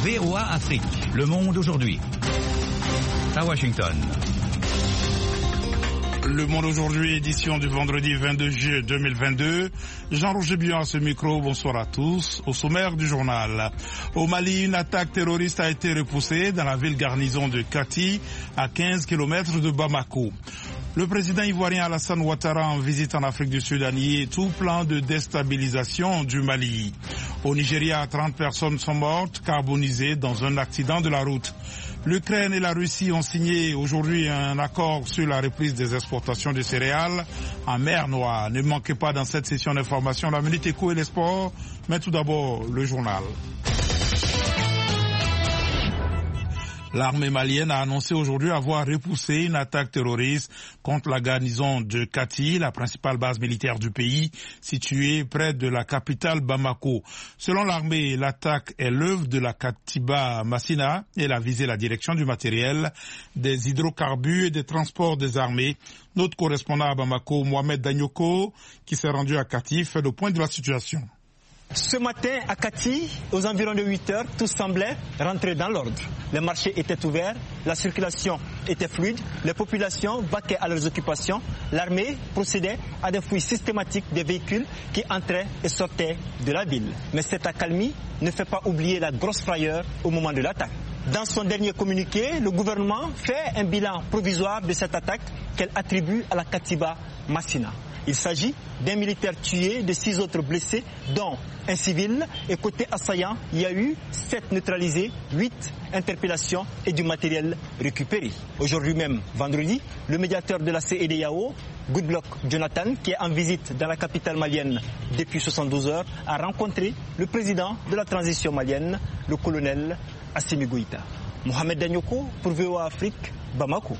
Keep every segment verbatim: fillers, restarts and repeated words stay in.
V O A Afrique, Le Monde aujourd'hui. À Washington. Le Monde aujourd'hui, édition du vendredi vingt-deux juillet deux mille vingt-deux. Jean-Roger Bion à ce micro, bonsoir à tous. Au sommaire du journal. Au Mali, une attaque terroriste a été repoussée dans la ville garnison de Kati, à quinze kilomètres de Bamako. Le président ivoirien Alassane Ouattara en visite en Afrique du Sud a nié tout plan de déstabilisation du Mali. Au Nigeria, trente personnes sont mortes, carbonisées dans un accident de la route. L'Ukraine et la Russie ont signé aujourd'hui un accord sur la reprise des exportations de céréales en mer Noire. Ne manquez pas dans cette session d'information la Minute Éco et les sports, mais tout d'abord le journal. L'armée malienne a annoncé aujourd'hui avoir repoussé une attaque terroriste contre la garnison de Kati, la principale base militaire du pays, située près de la capitale Bamako. Selon l'armée, l'attaque est l'œuvre de la Katiba Massina et elle a visé la direction du matériel, des hydrocarbures et des transports des armées. Notre correspondant à Bamako, Mohamed Danyoko, qui s'est rendu à Kati, fait le point de la situation. Ce matin, à Kati, aux environs de huit heures, tout semblait rentrer dans l'ordre. Les marchés étaient ouverts, la circulation était fluide, les populations vaquaient à leurs occupations. L'armée procédait à des fouilles systématiques des véhicules qui entraient et sortaient de la ville. Mais cette accalmie ne fait pas oublier la grosse frayeur au moment de l'attaque. Dans son dernier communiqué, le gouvernement fait un bilan provisoire de cette attaque qu'elle attribue à la Katiba Massina. Il s'agit d'un militaire tué, de six autres blessés, dont un civil. Et côté assaillant, il y a eu sept neutralisés, huit interpellations et du matériel récupéré. Aujourd'hui même, vendredi, le médiateur de la C E D E A O, Goodluck Jonathan, qui est en visite dans la capitale malienne depuis soixante-douze heures, a rencontré le président de la transition malienne, le colonel Assimi Goïta. Mohamed Danyoko pour V O A Afrique, Bamako.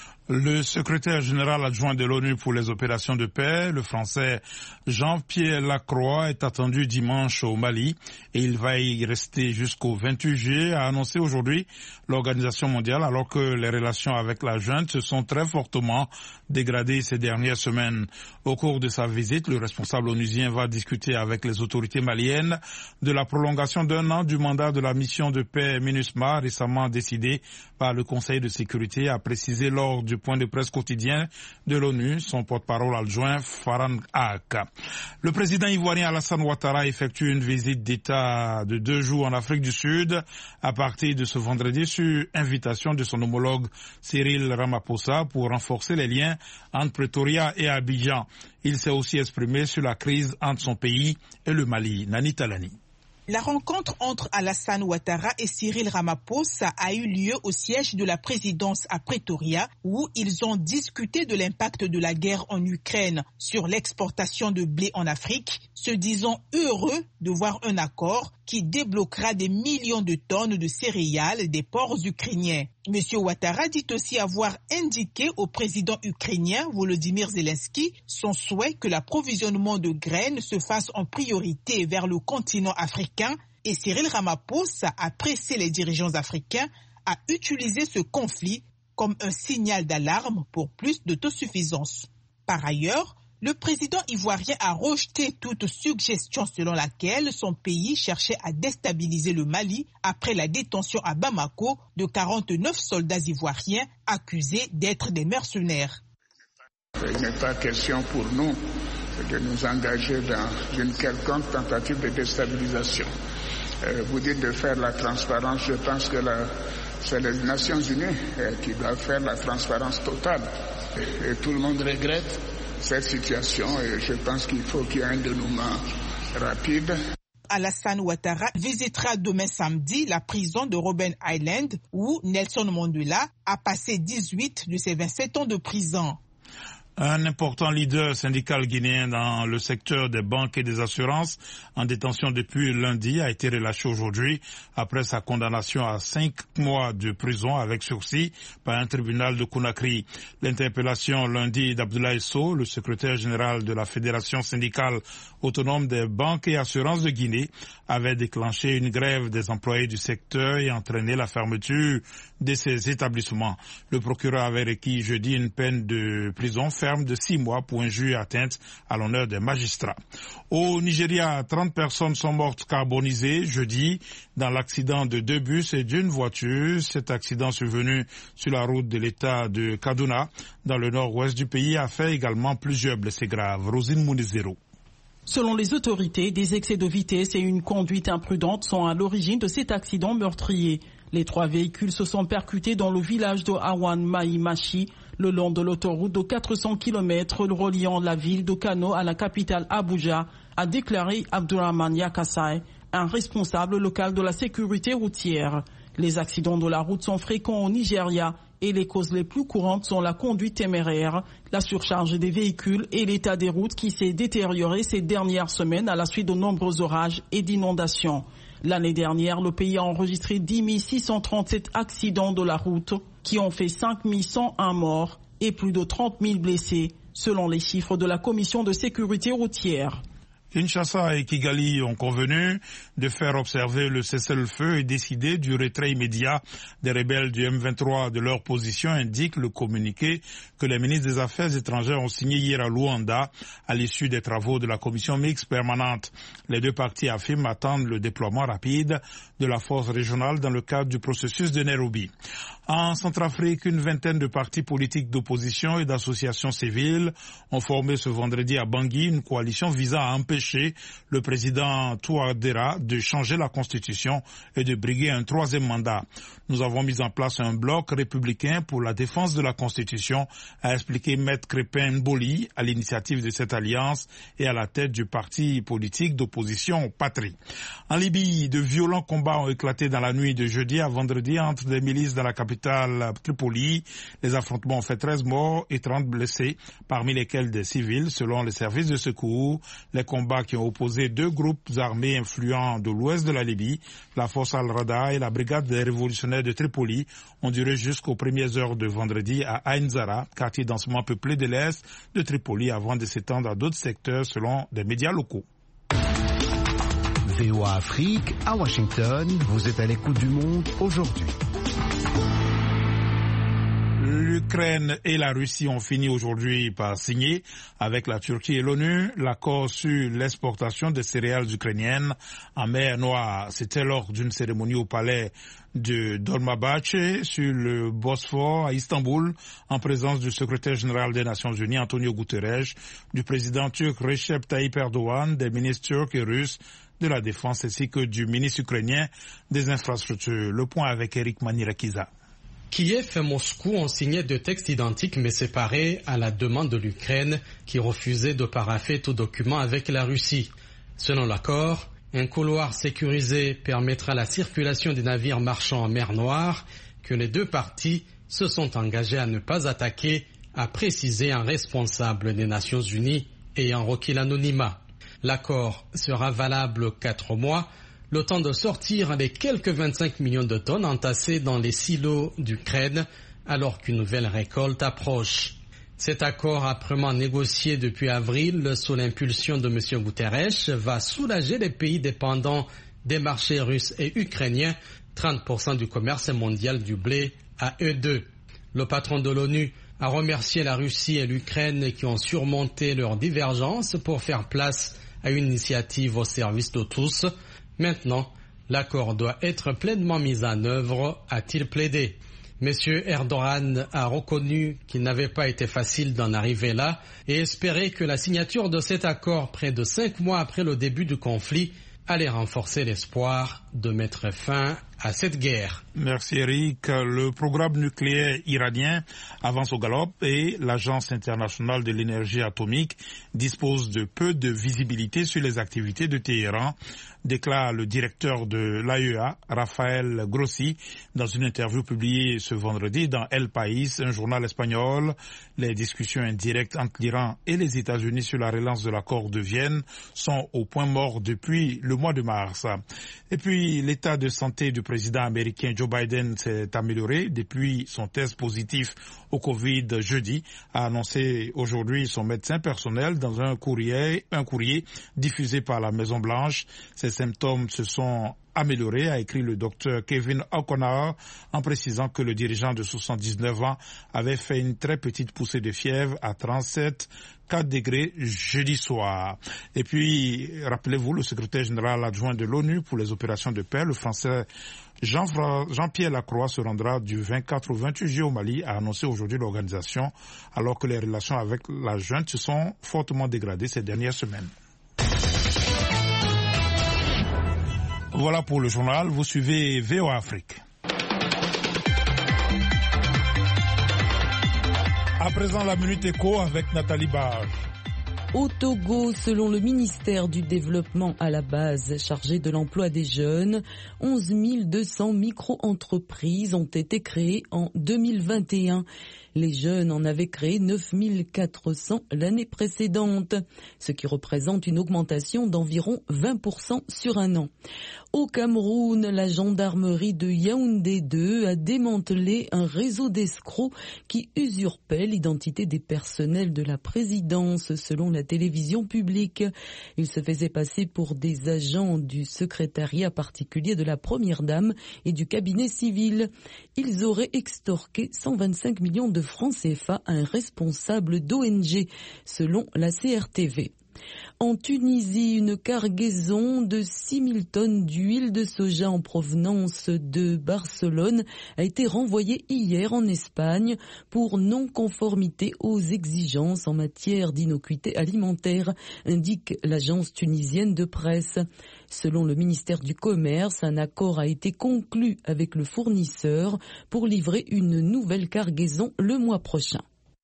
Le secrétaire général adjoint de l'ONU pour les opérations de paix, le français Jean-Pierre Lacroix, est attendu dimanche au Mali et il va y rester jusqu'au vingt-huit juillet, a annoncé aujourd'hui l'Organisation mondiale, alors que les relations avec la junte se sont très fortement dégradées ces dernières semaines. Au cours de sa visite, le responsable onusien va discuter avec les autorités maliennes de la prolongation d'un an du mandat de la mission de paix MINUSMA, récemment décidée par le Conseil de sécurité, a précisé lors du point de presse quotidien de l'ONU, son porte-parole adjoint Farhan Haq. Le président ivoirien Alassane Ouattara effectue une visite d'État de deux jours en Afrique du Sud à partir de ce vendredi sur invitation de son homologue Cyril Ramaphosa pour renforcer les liens entre Pretoria et Abidjan. Il s'est aussi exprimé sur la crise entre son pays et le Mali. Nani Talani. La rencontre entre Alassane Ouattara et Cyril Ramaphosa a eu lieu au siège de la présidence à Pretoria, où ils ont discuté de l'impact de la guerre en Ukraine sur l'exportation de blé en Afrique, se disant heureux de voir un accord qui débloquera des millions de tonnes de céréales des ports ukrainiens. Monsieur Ouattara dit aussi avoir indiqué au président ukrainien Volodymyr Zelensky son souhait que l'approvisionnement de graines se fasse en priorité vers le continent africain et Cyril Ramaphosa a pressé les dirigeants africains à utiliser ce conflit comme un signal d'alarme pour plus d'autosuffisance. Par ailleurs, le président ivoirien a rejeté toute suggestion selon laquelle son pays cherchait à déstabiliser le Mali après la détention à Bamako de quarante-neuf soldats ivoiriens accusés d'être des mercenaires. Il n'est pas question pour nous de nous engager dans une quelconque tentative de déstabilisation. Euh, vous dites de faire la transparence, je pense que la, c'est les Nations Unies euh, qui doivent faire la transparence totale. Et, et tout le monde regrette cette situation et je pense qu'il faut qu'il y ait un dénouement rapide. Alassane Ouattara visitera demain samedi la prison de Robben Island où Nelson Mandela a passé dix-huit de ses vingt-sept ans de prison. Un important leader syndical guinéen dans le secteur des banques et des assurances, en détention depuis lundi, a été relâché aujourd'hui après sa condamnation à cinq mois de prison avec sursis par un tribunal de Conakry. L'interpellation lundi d'Abdoulaye Sow, le secrétaire général de la Fédération syndicale autonome des banques et assurances de Guinée, avait déclenché une grève des employés du secteur et entraîné la fermeture de ces établissements. Le procureur avait requis jeudi une peine de prison ferme ferme de six mois pour injure atteinte à l'honneur des magistrats. Au Nigeria, trente personnes sont mortes carbonisées jeudi dans l'accident de deux bus et d'une voiture. Cet accident survenu sur la route de l'État de Kaduna, dans le nord-ouest du pays, a fait également plusieurs blessés graves. Rosine Mounezero. Selon les autorités, des excès de vitesse et une conduite imprudente sont à l'origine de cet accident meurtrier. Les trois véhicules se sont percutés dans le village de Awan Maimachi, le long de l'autoroute de quatre cents kilomètres reliant la ville de Kano à la capitale Abuja, a déclaré Abdurrahman Yakasai, un responsable local de la sécurité routière. Les accidents de la route sont fréquents au Nigeria et les causes les plus courantes sont la conduite téméraire, la surcharge des véhicules et l'état des routes qui s'est détérioré ces dernières semaines à la suite de nombreux orages et d'inondations. L'année dernière, le pays a enregistré dix mille six cent trente-sept accidents de la route qui ont fait cinq mille cent un morts et plus de trente mille blessés, selon les chiffres de la Commission de sécurité routière. Kinshasa et Kigali ont convenu de faire observer le cessez-le-feu et décider du retrait immédiat des rebelles du M vingt-trois de leur position, indique le communiqué que les ministres des Affaires étrangères ont signé hier à Luanda à l'issue des travaux de la commission mixte permanente. Les deux parties affirment attendre le déploiement rapide de la force régionale dans le cadre du processus de Nairobi. En Centrafrique, une vingtaine de partis politiques d'opposition et d'associations civiles ont formé ce vendredi à Bangui une coalition visant à empêcher le président Touadéra de changer la constitution et de briguer un troisième mandat. Nous avons mis en place un bloc républicain pour la défense de la constitution, a expliqué Maître Crépin Mboli à l'initiative de cette alliance et à la tête du parti politique d'opposition Patrie. En Libye, de violents combats ont éclaté dans la nuit de jeudi à vendredi entre des milices dans la capitale Tripoli. Les affrontements ont fait treize morts et trente blessés, parmi lesquels des civils, selon les services de secours. Les combats qui ont opposé deux groupes armés influents de l'ouest de la Libye, la force Al-Rada et la brigade des révolutionnaires de Tripoli, ont duré jusqu'aux premières heures de vendredi à Ain Zara, quartier densément peuplé de l'est de Tripoli, avant de s'étendre à d'autres secteurs selon des médias locaux. V O A Afrique, à Washington, vous êtes à l'écoute du monde aujourd'hui. L'Ukraine et la Russie ont fini aujourd'hui par signer avec la Turquie et l'ONU l'accord sur l'exportation des céréales ukrainiennes en mer Noire. C'était lors d'une cérémonie au palais de Dolmabahçe sur le Bosphore à Istanbul, en présence du secrétaire général des Nations Unies Antonio Guterres, du président turc Recep Tayyip Erdogan, des ministres turcs et russes de la Défense ainsi que du ministre ukrainien des Infrastructures. Le point avec Eric Manirakiza. Kiev et Moscou ont signé deux textes identiques mais séparés à la demande de l'Ukraine qui refusait de parapher tout document avec la Russie. Selon l'accord, un couloir sécurisé permettra la circulation des navires marchands en mer Noire que les deux parties se sont engagées à ne pas attaquer, a précisé un responsable des Nations Unies ayant requis l'anonymat. L'accord sera valable quatre mois, le temps de sortir les quelques vingt-cinq millions de tonnes entassées dans les silos d'Ukraine alors qu'une nouvelle récolte approche. Cet accord âprement négocié depuis avril sous l'impulsion de M. Guterres va soulager les pays dépendants des marchés russes et ukrainiens, trente pour cent du commerce mondial du blé à eux deux. Le patron de l'ONU a remercié la Russie et l'Ukraine qui ont surmonté leurs divergences pour faire place à une initiative au service de tous. Maintenant, l'accord doit être pleinement mis en œuvre, a-t-il plaidé. M. Erdogan a reconnu qu'il n'avait pas été facile d'en arriver là et espérait que la signature de cet accord près de cinq mois après le début du conflit allait renforcer l'espoir de mettre fin à cette guerre. Merci Eric. Le programme nucléaire iranien avance au galop et l'Agence internationale de l'énergie atomique dispose de peu de visibilité sur les activités de Téhéran, déclare le directeur de l'A E A, Rafael Grossi, dans une interview publiée ce vendredi dans El País, un journal espagnol. Les discussions indirectes entre l'Iran et les États-Unis sur la relance de l'accord de Vienne sont au point mort depuis le mois de mars. Et puis, l'état de santé du président américain Joe Biden s'est amélioré depuis son test positif au Covid jeudi, a annoncé aujourd'hui son médecin personnel dans un courrier, un courrier diffusé par la Maison-Blanche. Ses symptômes se sont amélioré, a écrit le docteur Kevin O'Connor, en précisant que le dirigeant de soixante-dix-neuf ans avait fait une très petite poussée de fièvre à trente-sept virgule quatre degrés jeudi soir. Et puis, rappelez-vous, le secrétaire général adjoint de l'ONU pour les opérations de paix, le français Jean, Jean-Pierre Lacroix, se rendra du vingt-quatre au vingt-huit juillet au Mali, a annoncé aujourd'hui l'organisation, alors que les relations avec la junte se sont fortement dégradées ces dernières semaines. Voilà pour le journal. Vous suivez V O A Afrique. À présent, la Minute Éco avec Nathalie Barge. Au Togo, selon le ministère du Développement à la base chargé de l'emploi des jeunes, onze mille deux cents micro-entreprises ont été créées en deux mille vingt et un. Les jeunes en avaient créé neuf mille quatre cents l'année précédente, ce qui représente une augmentation d'environ vingt pour cent sur un an. Au Cameroun, la gendarmerie de Yaoundé deux a démantelé un réseau d'escrocs qui usurpait l'identité des personnels de la présidence, selon la télévision publique. Ils se faisaient passer pour des agents du secrétariat particulier de la première dame et du cabinet civil. Ils auraient extorqué cent vingt-cinq millions de francs C F A à un responsable d'O N G, selon la C R T V. En Tunisie, une cargaison de six mille tonnes d'huile de soja en provenance de Barcelone a été renvoyée hier en Espagne pour non-conformité aux exigences en matière d'innocuité alimentaire, indique l'agence tunisienne de presse. Selon le ministère du Commerce, un accord a été conclu avec le fournisseur pour livrer une nouvelle cargaison le mois prochain.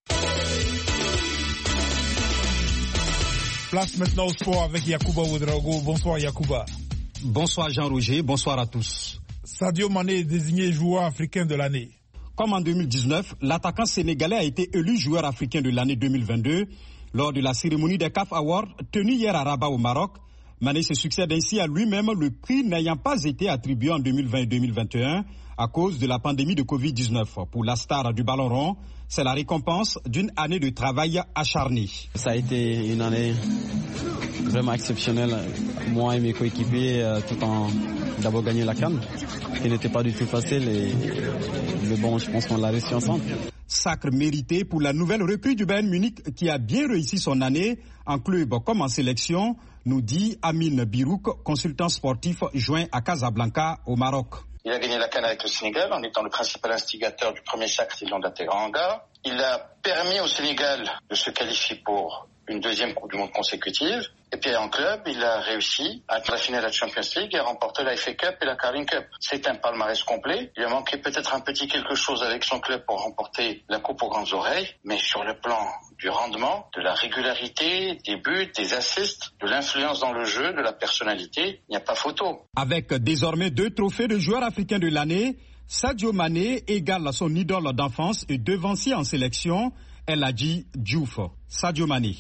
Place maintenant au sport avec Yacouba Ouedraogo. Bonsoir Yacouba. Bonsoir Jean-Roger, bonsoir à tous. Sadio Mané est désigné joueur africain de l'année. Comme en deux mille dix-neuf, l'attaquant sénégalais a été élu joueur africain de l'année deux mille vingt-deux lors de la cérémonie des C A F Awards tenue hier à Rabat au Maroc. Mané se succède ainsi à lui-même, le prix n'ayant pas été attribué en deux mille vingt et deux mille vingt et un à cause de la pandémie de covid dix-neuf. Pour la star du ballon rond, c'est la récompense d'une année de travail acharné. Ça a été une année vraiment exceptionnelle, moi et mes coéquipiers, tout en d'abord gagné la CAN, qui n'était pas du tout facile, et mais bon, je pense qu'on l'a réussi ensemble. Sacre mérité pour la nouvelle recrue du Bayern Munich qui a bien réussi son année en club comme en sélection, nous dit Amine Birouk, consultant sportif joint à Casablanca au Maroc. Il a gagné la CAN avec le Sénégal en étant le principal instigateur du premier sacre de la Teranga. Il a permis au Sénégal de se qualifier pour une deuxième Coupe du Monde consécutive. Et puis en club, il a réussi à la finale de la Champions League et à remporter la F A Cup et la Carling Cup. C'est un palmarès complet. Il a manqué peut-être un petit quelque chose avec son club pour remporter la Coupe aux grandes oreilles. Mais sur le plan du rendement, de la régularité, des buts, des assists, de l'influence dans le jeu, de la personnalité, il n'y a pas photo. Avec désormais deux trophées de joueur africain de l'année, Sadio Mané égale son idole d'enfance et devancier en sélection, El Hadji Diouf. Sadio Mané.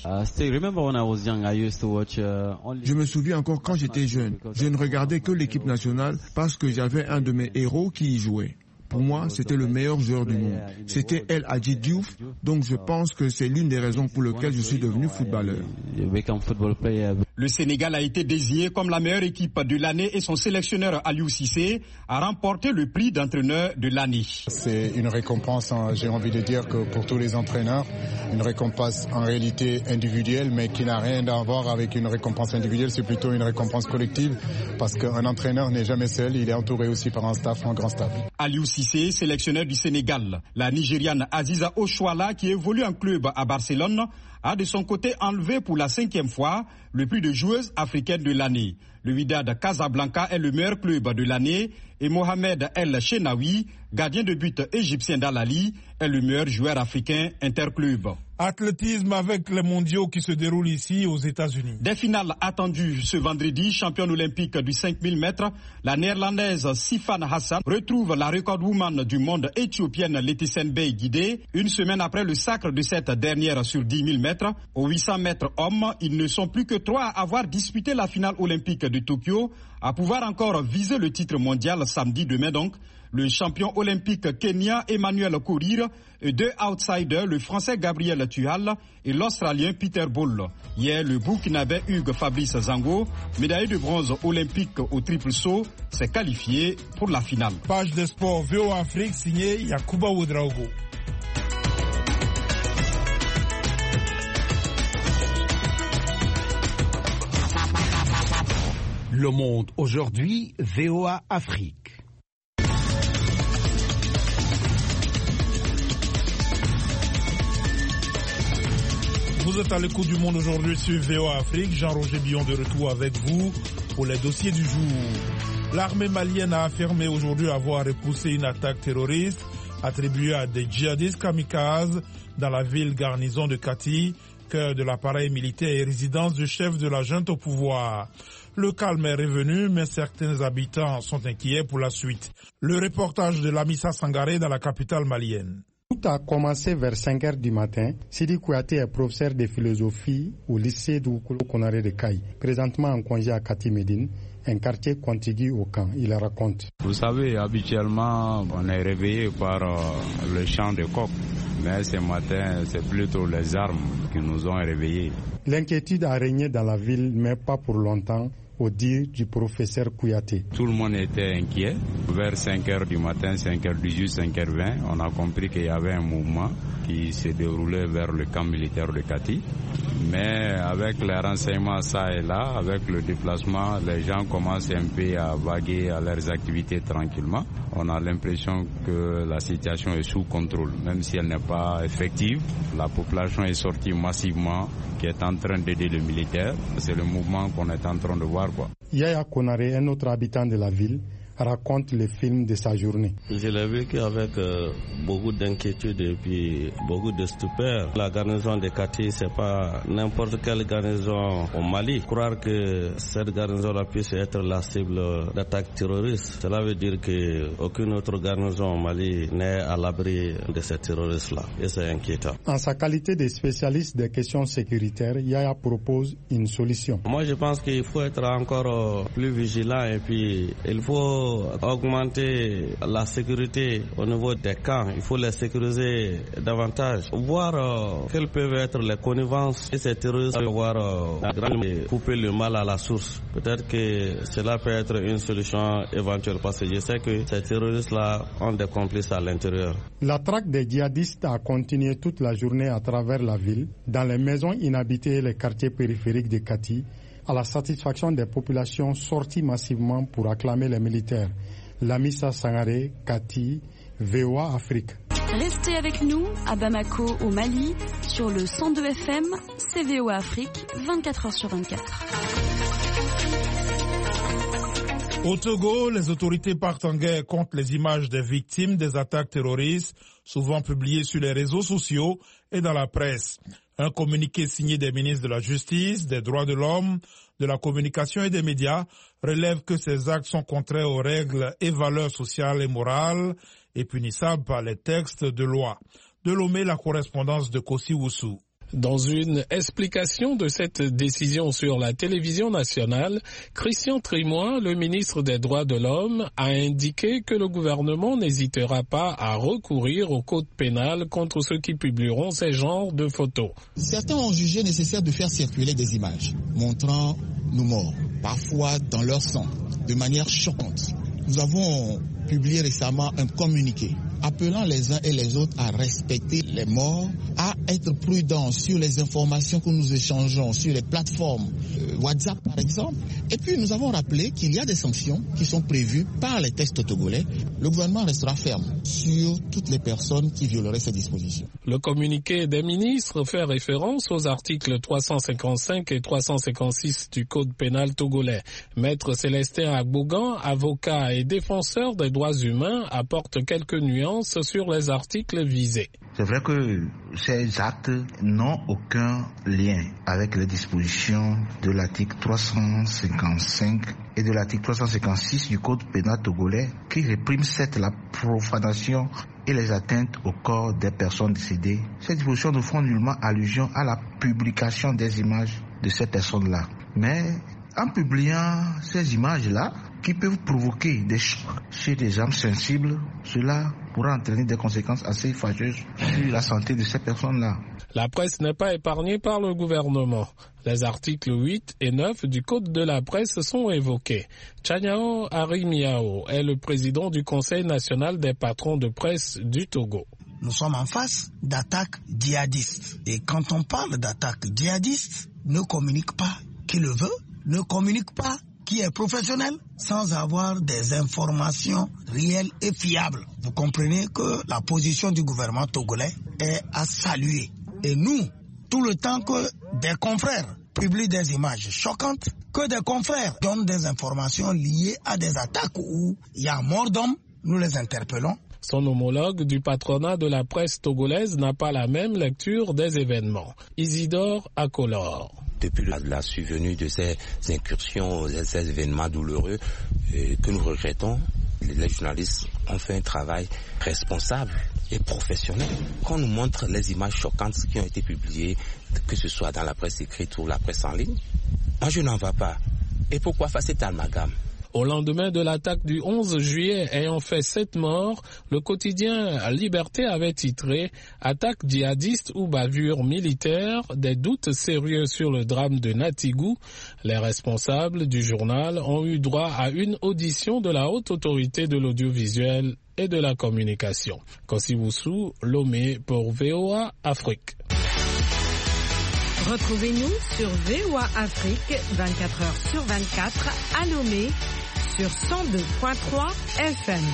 Je me souviens encore quand j'étais jeune. Je ne regardais que l'équipe nationale parce que j'avais un de mes héros qui y jouait. Pour moi, c'était le meilleur joueur du monde. C'était El Hadji Diouf, donc je pense que c'est l'une des raisons pour lesquelles je suis devenu footballeur. Le Sénégal a été désigné comme la meilleure équipe de l'année et son sélectionneur Aliou Cissé a remporté le prix d'entraîneur de l'année. C'est une récompense, j'ai envie de dire que pour tous les entraîneurs, une récompense en réalité individuelle, mais qui n'a rien à voir avec une récompense individuelle, c'est plutôt une récompense collective, parce qu'un entraîneur n'est jamais seul, il est entouré aussi par un staff, un grand staff. Aliou Cissé, sélectionneur du Sénégal. La Nigériane Aziza Oshwala, qui évolue en club à Barcelone, a de son côté enlevé pour la cinquième fois le prix de joueuse africaine de l'année. Le Wydad Casablanca est le meilleur club de l'année et Mohamed El Chenaoui, gardien de but égyptien d'Al-Ahly, est le meilleur joueur africain interclub. Athlétisme avec les mondiaux qui se déroulent ici aux États-Unis. Des finales attendues ce vendredi, championne olympique du cinq mille mètres, la néerlandaise Sifan Hassan retrouve la recordwoman du monde éthiopienne Letisen Bey Guidé, une semaine après le sacre de cette dernière sur dix mille mètres. mètres. Aux huit cents mètres hommes, ils ne sont plus que trois à avoir disputé la finale olympique de Tokyo, à pouvoir encore viser le titre mondial samedi demain donc. Le champion olympique kenyan Emmanuel Korir et deux outsiders, le français Gabriel Tuhal et l'australien Peter Bol. Hier, le burkinabé Hugues Fabrice Zango, médaillé de bronze olympique au triple saut, s'est qualifié pour la finale. Page de sport V O A Afrique signée Yakuba Ouedraogo. Le Monde aujourd'hui, V O A Afrique. Vous êtes à l'écoute du Monde aujourd'hui sur V O A Afrique. Jean-Roger Billon de retour avec vous pour les dossiers du jour. L'armée malienne a affirmé aujourd'hui avoir repoussé une attaque terroriste attribuée à des djihadistes kamikazes dans la ville garnison de Kati, cœur de l'appareil militaire et résidence du chef de la junte au pouvoir. Le calme est revenu, mais certains habitants sont inquiets pour la suite. Le reportage de Lamissa Sangaré dans la capitale malienne. Tout a commencé vers cinq heures du matin. Sidi Kouyaté est professeur de philosophie au lycée d'Oukolo Konaré de Kaï, présentement en congé à Kati Médine, un quartier contigu au camp. Il raconte. Vous savez, habituellement, on est réveillé par euh, le chant de coq, mais ce matin, c'est plutôt les armes qui nous ont réveillés. L'inquiétude a régné dans la ville, mais pas pour longtemps, au dire du professeur Kouyaté. Tout le monde était inquiet. Vers cinq heures du matin, cinq heures dix-huit, cinq heures vingt, on a compris qu'il y avait un mouvement qui se déroulait vers le camp militaire de Kati. Mais avec les renseignements ça et là, avec le déplacement, les gens commencent un peu à vaguer à leurs activités tranquillement. On a l'impression que la situation est sous contrôle, même si elle n'est pas effective. La population est sortie massivement, qui est en train d'aider les militaires. C'est le mouvement qu'on est en train de voir, quoi. Yaya Konaré, un autre habitant de la ville, raconte le film de sa journée. Je l'ai vécu avec euh, beaucoup d'inquiétude et puis beaucoup de stupeur. La garnison de Kati, c'est pas n'importe quelle garnison au Mali. Croire que cette garnison-là puisse être la cible d'attaques terroristes, cela veut dire qu'aucune autre garnison au Mali n'est à l'abri de ces terroristes-là. Et c'est inquiétant. En sa qualité de spécialiste des questions sécuritaires, Yaya propose une solution. Moi, je pense qu'il faut être encore plus vigilant et puis il faut augmenter la sécurité au niveau des camps. Il faut les sécuriser davantage. Voir euh, quelles peuvent être les connivences et ces terroristes voir euh, couper le mal à la source. Peut-être que cela peut être une solution éventuelle parce que je sais que ces terroristes-là ont des complices à l'intérieur. La traque des djihadistes a continué toute la journée à travers la ville, dans les maisons inhabitées et les quartiers périphériques de Kati, à la satisfaction des populations sorties massivement pour acclamer les militaires. Lamissa Sangaré, Kati, V O A Afrique. Restez avec nous à Bamako au Mali sur le cent deux F M, c'est V O A Afrique, vingt-quatre heures sur vingt-quatre. Au Togo, les autorités partent en guerre contre les images des victimes des attaques terroristes, souvent publiées sur les réseaux sociaux et dans la presse. Un communiqué signé des ministres de la Justice, des Droits de l'Homme, de la Communication et des Médias relève que ces actes sont contraires aux règles et valeurs sociales et morales et punissables par les textes de loi. De Lomé, la correspondance de Kossi Woussou. Dans une explication de cette décision sur la télévision nationale, Christian Trimois, le ministre des Droits de l'Homme, a indiqué que le gouvernement n'hésitera pas à recourir au code pénal contre ceux qui publieront ces genres de photos. Certains ont jugé nécessaire de faire circuler des images montrant nos morts, parfois dans leur sang, de manière choquante. Nous avons publié récemment un communiqué appelant les uns et les autres à respecter les morts, à être prudents sur les informations que nous échangeons sur les plateformes euh, WhatsApp par exemple. Et puis nous avons rappelé qu'il y a des sanctions qui sont prévues par les textes togolais. Le gouvernement restera ferme sur toutes les personnes qui violeraient ces dispositions. Le communiqué des ministres fait référence aux articles trois cent cinquante-cinq et trois cent cinquante-six du Code pénal togolais. Maître Célestin Agbougan, avocat et défenseur des droits humains, apporte quelques nuances sur les articles visés. C'est vrai que ces actes n'ont aucun lien avec les dispositions de l'article trois cent cinquante cinquante-cinq et de l'article trois cent cinquante-six du Code pénal togolais qui réprime certes la profanation et les atteintes au corps des personnes décédées. Ces dispositions ne font nullement allusion à la publication des images de ces personnes-là. Mais en publiant ces images-là, qui peuvent provoquer des chocs chez des âmes sensibles, cela pourra entraîner des conséquences assez fâcheuses sur la santé de ces personnes-là. La presse n'est pas épargnée par le gouvernement. Les articles huit et neuf du Code de la presse sont évoqués. Tchanyao Arimiao est le président du Conseil national des patrons de presse du Togo. Nous sommes en face d'attaques djihadistes. Et quand on parle d'attaques djihadistes, ne communique pas qui le veut, ne communique pas qui est professionnel sans avoir des informations réelles et fiables. Vous comprenez que la position du gouvernement togolais est à saluer. Et nous, tout le temps que des confrères publient des images choquantes, que des confrères donnent des informations liées à des attaques où il y a mort d'hommes, nous les interpellons. Son homologue du patronat de la presse togolaise n'a pas la même lecture des événements. Isidore Akolor. Depuis la, la survenue de ces incursions, ces événements douloureux euh, que nous regrettons, les, les journalistes ont fait un travail responsable et professionnel. Quand on nous montre les images choquantes qui ont été publiées, que ce soit dans la presse écrite ou la presse en ligne, moi je n'en vois pas. Et pourquoi faire cet amalgame ? Au lendemain de l'attaque du onze juillet ayant fait sept morts, le quotidien Liberté avait titré « Attaque djihadiste ou bavure militaire, des doutes sérieux sur le drame de Natigou ». Les responsables du journal ont eu droit à une audition de la haute autorité de l'audiovisuel et de la communication. Kossi-Woussou, Lomé pour V O A Afrique. Retrouvez-nous sur V O A Afrique vingt-quatre heures sur vingt-quatre à Lomé sur cent deux virgule trois F M.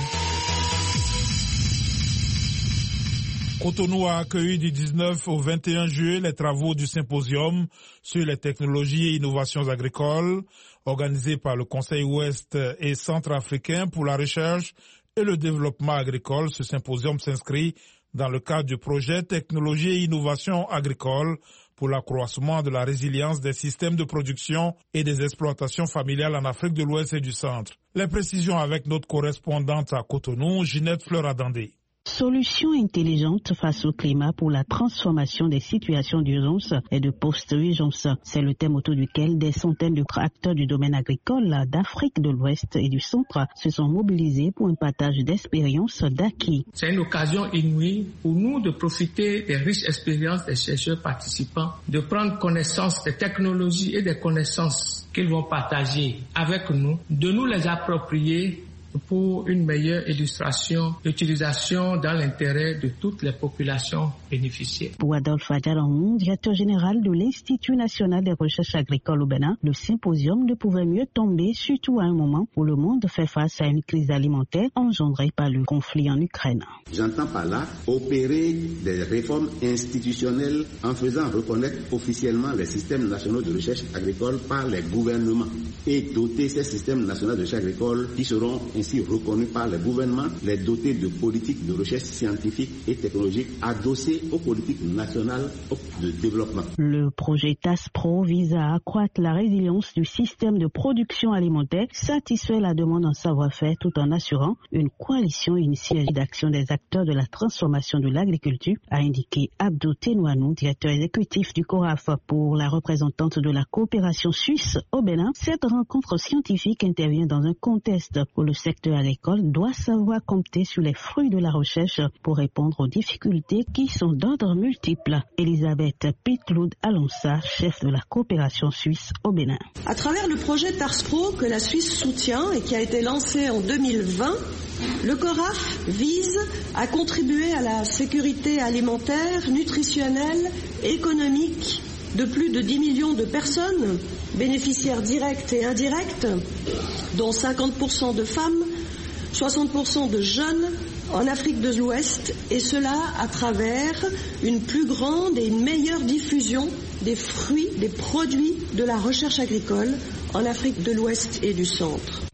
Cotonou a accueilli du dix-neuf au vingt et un juillet les travaux du symposium sur les technologies et innovations agricoles organisé par le Conseil ouest et centrafricain pour la recherche et le développement agricole. Ce symposium s'inscrit dans le cadre du projet Technologie et innovation agricole pour l'accroissement de la résilience des systèmes de production et des exploitations familiales en Afrique de l'Ouest et du Centre. Les précisions avec notre correspondante à Cotonou, Ginette Fleur-Adandé. Solutions intelligentes face au climat pour la transformation des situations d'urgence et de post-urgence. C'est le thème autour duquel des centaines de acteurs du domaine agricole d'Afrique de l'Ouest et du Centre se sont mobilisés pour un partage d'expériences d'acquis. C'est une occasion inouïe pour nous de profiter des riches expériences des chercheurs participants, de prendre connaissance des technologies et des connaissances qu'ils vont partager avec nous, de nous les approprier pour une meilleure illustration, utilisation dans l'intérêt de toutes les populations bénéficiaires. Pour Adolphe Adjaramou, directeur général de l'Institut national des recherches agricoles au Bénin, le symposium ne pouvait mieux tomber, surtout à un moment où le monde fait face à une crise alimentaire engendrée par le conflit en Ukraine. J'entends par là opérer des réformes institutionnelles en faisant reconnaître officiellement les systèmes nationaux de recherche agricole par les gouvernements et doter ces systèmes nationaux de recherche agricole qui seront ainsi reconnus par les gouvernements, les dotés de politiques de recherche scientifique et technologique adossées aux politiques nationales de développement. Le projet TASPRO vise à accroître la résilience du système de production alimentaire, satisfaire la demande en savoir-faire tout en assurant une coalition initiée d'action des acteurs de la transformation de l'agriculture, a indiqué Abdou Tenouanou, directeur exécutif du CORAF. Pour la représentante de la coopération suisse au Bénin, cette rencontre scientifique intervient dans un contexte où le secteur agricole doit savoir compter sur les fruits de la recherche pour répondre aux difficultés qui sont d'ordre multiple. Elisabeth Pitloud Alonsa, chef de la coopération suisse au Bénin. À travers le projet TASPRO que la Suisse soutient et qui a été lancé en deux mille vingt, le CORAF vise à contribuer à la sécurité alimentaire, nutritionnelle et économique de plus de dix millions de personnes, bénéficiaires directes et indirectes, dont cinquante pour cent de femmes, soixante pour cent de jeunes en Afrique de l'Ouest, et cela à travers une plus grande et une meilleure diffusion des fruits, des produits de la recherche agricole en Afrique de l'Ouest et du Centre.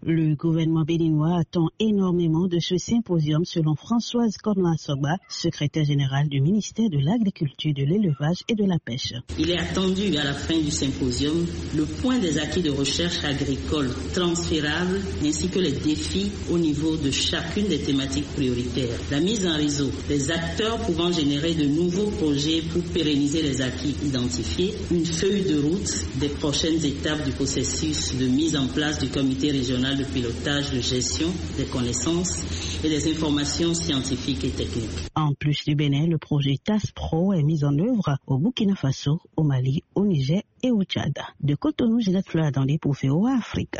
Le gouvernement béninois attend énormément de ce symposium selon Françoise Komla-Soba, secrétaire générale du ministère de l'Agriculture, de l'Élevage et de la Pêche. Il est attendu à la fin du symposium le point des acquis de recherche agricole transférables ainsi que les défis au niveau de chacune des thématiques prioritaires. La mise en réseau des acteurs pouvant générer de nouveaux projets pour pérenniser les acquis identifiés, une feuille de route des prochaines étapes du processus de mise en place du comité régional de pilotage de gestion des connaissances et des informations scientifiques et techniques. En plus du Bénin, le projet TASPRO est mis en œuvre au Burkina Faso, au Mali, au Niger et au Tchad. De Cotonou, Ginette Fleur dans les pour V O A Afrique.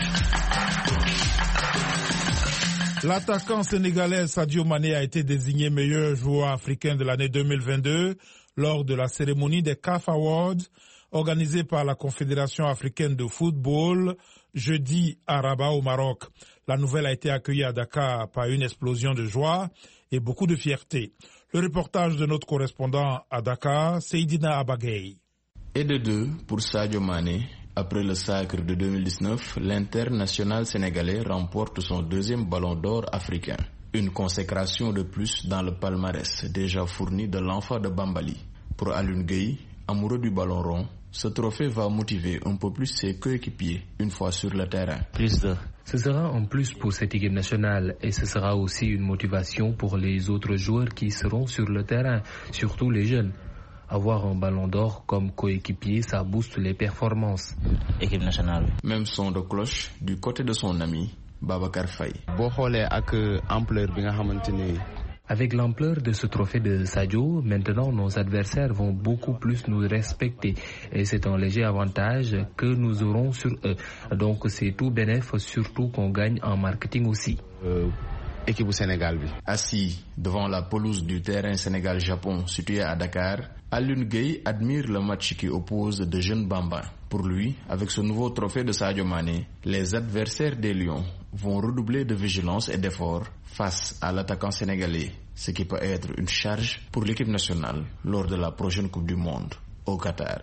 L'attaquant sénégalais Sadio Mané a été désigné meilleur joueur africain de l'année deux mille vingt-deux lors de la cérémonie des C A F Awards organisée par la Confédération africaine de football jeudi à Rabat au Maroc. La nouvelle a été accueillie à Dakar par une explosion de joie et beaucoup de fierté. Le reportage de notre correspondant à Dakar, Seydina Abagay. Et de deux pour Sadio Mané. Après le sacre de deux mille dix-neuf, l'international sénégalais remporte son deuxième ballon d'or africain. Une consécration de plus dans le palmarès déjà fourni de l'enfant de Bambali. Pour Alioune Gueye, amoureux du ballon rond, ce trophée va motiver un peu plus ses coéquipiers une fois sur le terrain. Plus de... Ce sera un plus pour cette équipe nationale et ce sera aussi une motivation pour les autres joueurs qui seront sur le terrain, surtout les jeunes. Avoir un ballon d'or comme coéquipier, ça booste les performances. Équipe nationale. Même son de cloche du côté de son ami, Babacar Faye. Avec l'ampleur de ce trophée de Sadio, maintenant nos adversaires vont beaucoup plus nous respecter et c'est un léger avantage que nous aurons sur eux. Donc c'est tout bénéfice, surtout qu'on gagne en marketing aussi. Euh... Équipe Sénégal. Assis devant la pelouse du terrain Sénégal-Japon situé à Dakar, Alioune Gueye admire le match qui oppose de jeunes Bambins. Pour lui, avec ce nouveau trophée de Sadio Mané, les adversaires des Lions vont redoubler de vigilance et d'efforts face à l'attaquant sénégalais, ce qui peut être une charge pour l'équipe nationale lors de la prochaine Coupe du Monde au Qatar.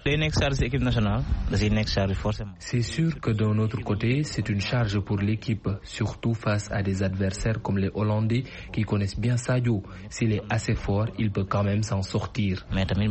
C'est sûr que d'un autre côté, c'est une charge pour l'équipe, surtout face à des adversaires comme les Hollandais qui connaissent bien Sadio. S'il est assez fort, il peut quand même s'en sortir.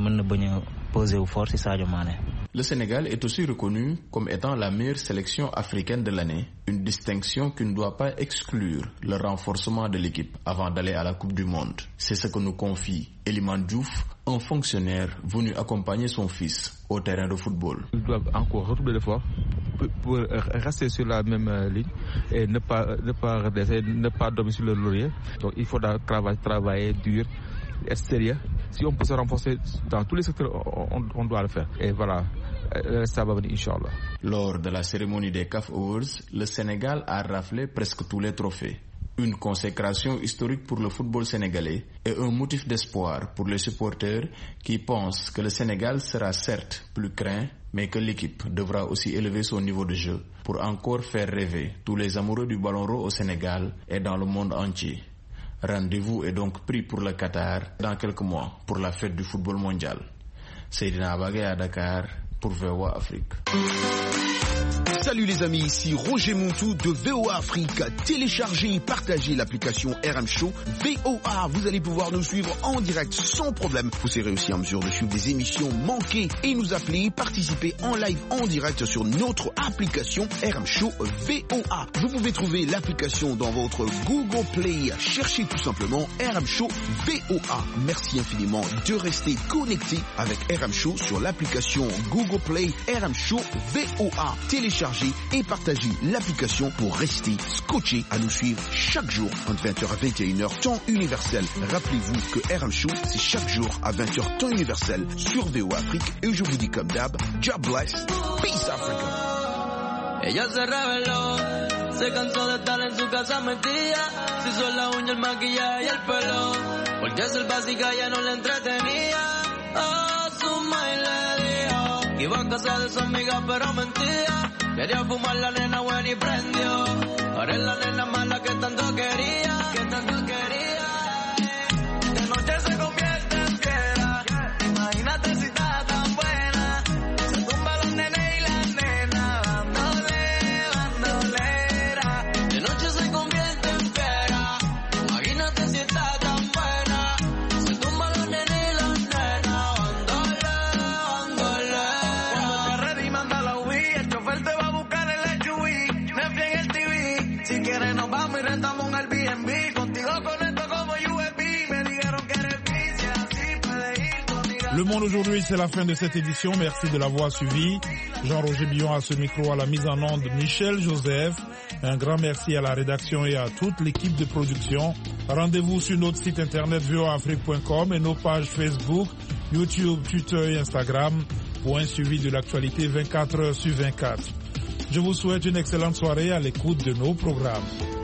Le Sénégal est aussi reconnu comme étant la meilleure sélection africaine de l'année, une distinction qui ne doit pas exclure le renforcement de l'équipe avant d'aller à la Coupe du Monde. C'est ce que nous confie Eliman Diouf, un fonctionnaire venu accompagner son fils au terrain de football. Ils doivent encore redoubler d'efforts pour, pour rester sur la même ligne et ne pas, ne pas redescendre, ne pas dormir sur le laurier. Donc il faudra travailler, travailler dur, être sérieux. Si on peut se renforcer dans tous les secteurs, on, on doit le faire. Et voilà, ça va venir, Inch'Allah. Lors de la cérémonie des C A F Awards, le Sénégal a raflé presque tous les trophées. Une consécration historique pour le football sénégalais et un motif d'espoir pour les supporters qui pensent que le Sénégal sera certes plus craint, mais que l'équipe devra aussi élever son niveau de jeu pour encore faire rêver tous les amoureux du ballon rond au Sénégal et dans le monde entier. Rendez-vous est donc pris pour le Qatar dans quelques mois pour la fête du football mondial. Seydina Abagay à Dakar pour V O A Afrique. Salut les amis, ici Roger Montou de V O A Afrique. Téléchargez et partagez l'application R M Show V O A. Vous allez pouvoir nous suivre en direct sans problème. Vous serez aussi en mesure de suivre des émissions manquées et nous appeler, participer en live en direct sur notre application R M Show V O A. Vous pouvez trouver l'application dans votre Google Play. Cherchez tout simplement R M Show V O A. Merci infiniment de rester connecté avec R M Show sur l'application Google Play R M Show V O A. Téléchargez et partagez l'application pour rester scotché à nous suivre chaque jour entre vingt heures à vingt et une heures temps universel. Rappelez-vous que R M Show c'est chaque jour à vingt heures temps universel sur V O A Afrique et je vous dis comme d'hab, God bless, peace Africa. Ella se reveló, se cansó de estar en su casa metida, se hizo la uña, el maquillaje y el pelo, porque ser básica ya no le entretenía. Oh, su madre le dijo que iba a casa de su amiga pero mentía. Quería fumar la nena buena y prendió. Ahora es la nena mala que tanto quería, que tanto quería. De noche se convierte en piedra. Imagínate si está tan buena. Se tumba los nenes y las nenas. Dándole bandolera. Le Monde aujourd'hui, c'est la fin de cette édition. Merci de l'avoir suivi. Jean-Roger Billon à ce micro, à la mise en onde Michel Joseph. Un grand merci à la rédaction et à toute l'équipe de production. Rendez-vous sur notre site internet v o a afrique point com et nos pages Facebook, YouTube, Twitter et Instagram pour un suivi de l'actualité vingt-quatre heures sur vingt-quatre. Je vous souhaite une excellente soirée à l'écoute de nos programmes.